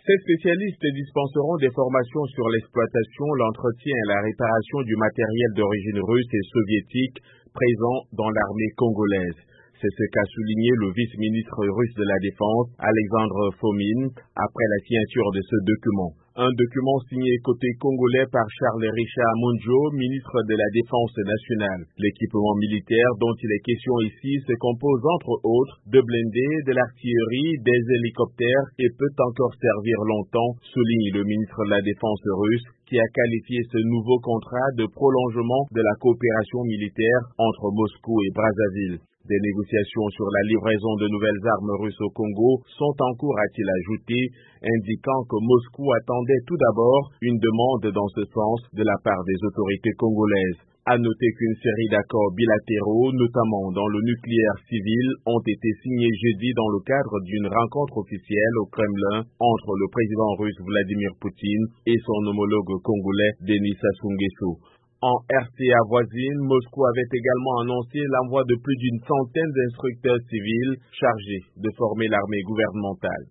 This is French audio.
Ces spécialistes dispenseront des formations sur l'exploitation, l'entretien et la réparation du matériel d'origine russe et soviétique présent dans l'armée congolaise. C'est ce qu'a souligné le vice-ministre russe de la Défense, Alexandre Fomin, après la signature de ce document. Un document signé côté congolais par Charles-Richard Munjo, ministre de la Défense nationale. L'équipement militaire dont il est question ici se compose entre autres de blindés, de l'artillerie, des hélicoptères et peut encore servir longtemps, souligne le ministre de la Défense russe, qui a qualifié ce nouveau contrat de prolongement de la coopération militaire entre Moscou et Brazzaville. Des négociations sur la livraison de nouvelles armes russes au Congo sont en cours, a-t-il ajouté, indiquant que Moscou attendait tout d'abord une demande dans ce sens de la part des autorités congolaises. À noter qu'une série d'accords bilatéraux, notamment dans le nucléaire civil, ont été signés jeudi dans le cadre d'une rencontre officielle au Kremlin entre le président russe Vladimir Poutine et son homologue congolais Denis Sassou Nguesso. En RCA voisine, Moscou avait également annoncé l'envoi de plus d'une centaine d'instructeurs civils chargés de former l'armée gouvernementale.